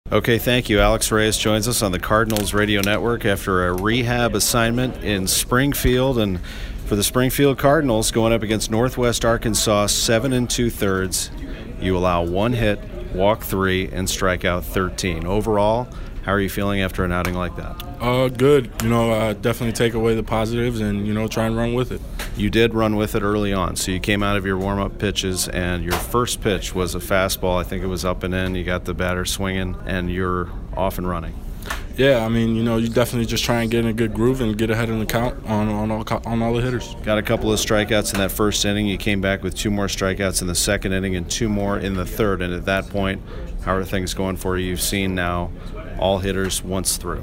Okay, thank you. Alex Reyes joins us on the Cardinals Radio Network after a rehab assignment in Springfield. And for the Springfield Cardinals, going up against Northwest Arkansas, 7 2/3. You allow 1 hit, walk 3, and strike out 13. Overall, how are you feeling after an outing like that? Good. Definitely take away the positives and, try and run with it. You did run with it early on. So you came out of your warm-up pitches, and your first pitch was a fastball. I think it was up and in. You got the batter swinging, and you're off and running. Yeah, you definitely just try and get in a good groove and get ahead in the count on all the hitters. Got a couple of strikeouts in that first inning. You came back with 2 more strikeouts in the second inning and 2 more in the third. And at that point, how are things going for you? You've seen now all hitters once through.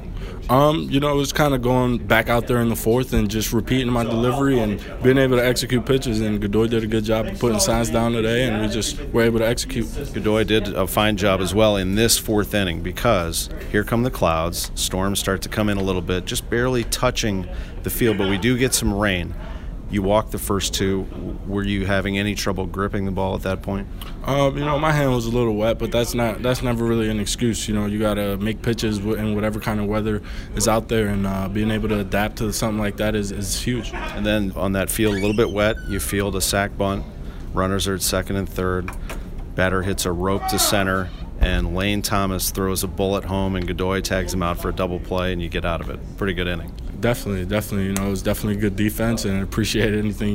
It was kind of going back out there in the fourth and just repeating my delivery and being able to execute pitches. And Godoy did a good job of putting signs down today, and we just were able to execute. Godoy did a fine job as well in this fourth inning because here come the clouds. Storms start to come in a little bit, just barely touching the field, but we do get some rain. You walked the first 2. Were you having any trouble gripping the ball at that point? My hand was a little wet, but that's never really an excuse. You got to make pitches in whatever kind of weather is out there, and being able to adapt to something like that is huge. And then on that field, a little bit wet, you field a sac bunt. Runners are at second and third. Batter hits a rope to center, and Lane Thomas throws a bullet home, and Godoy tags him out for a double play, and you get out of it. Pretty good inning. Definitely. It was definitely good defense, and I appreciate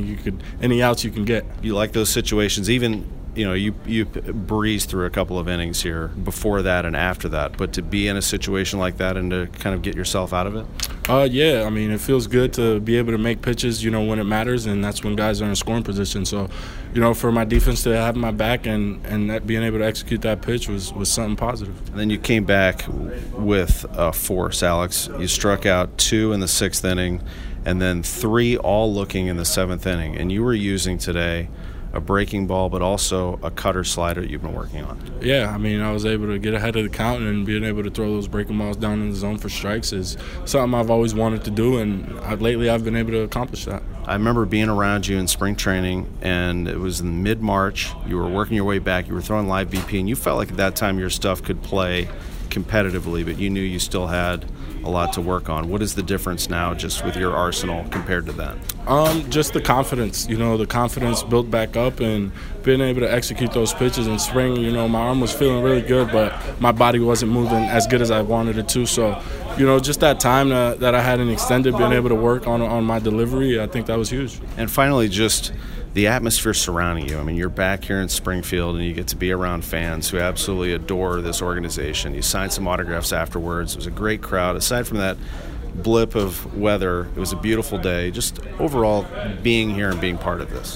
any outs you can get. You like those situations, even you breezed through a couple of innings here before that and after that, but to be in a situation like that and to kind of get yourself out of it? Yeah. It feels good to be able to make pitches, when it matters, and that's when guys are in scoring position. So, for my defense to have my back and that being able to execute that pitch was something positive. And then you came back with force, Alex. You struck out 2 in the 6th inning and then 3 all looking in the 7th inning. And you were using today a breaking ball, but also a cutter slider you've been working on. Yeah, I was able to get ahead of the count, and being able to throw those breaking balls down in the zone for strikes is something I've always wanted to do, and lately I've been able to accomplish that. I remember being around you in spring training, and it was in mid-March. You were working your way back. You were throwing live BP, and you felt like at that time your stuff could play competitively, but you knew you still had a lot to work on. What is the difference now just with your arsenal compared to then? Just the confidence, the confidence built back up and being able to execute those pitches in spring. My arm was feeling really good, but my body wasn't moving as good as I wanted it to. So, just that time that I hadn't extended, being able to work on my delivery, I think that was huge. And finally, just the atmosphere surrounding you. You're back here in Springfield, and you get to be around fans who absolutely adore this organization. You signed some autographs afterwards. It was a great crowd. Aside from that blip of weather, it was a beautiful day. Just overall, being here and being part of this.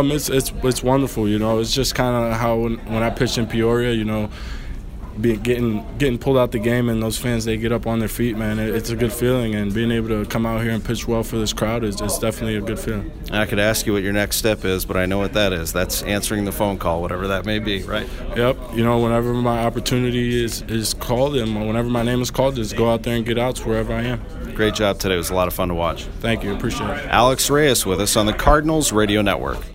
It's wonderful. It's just kind of how when I pitched in Peoria, getting pulled out the game, and those fans, they get up on their feet, man. It's a good feeling, and being able to come out here and pitch well for this crowd is definitely a good feeling. I could ask you what your next step is, but I know what that is. That's answering the phone call, whatever that may be, right? Yep. Whenever my opportunity is called and whenever my name is called, just go out there and get outs wherever I am. Great job today. It was a lot of fun to watch. Thank you. Appreciate it. Alex Reyes with us on the Cardinals Radio Network.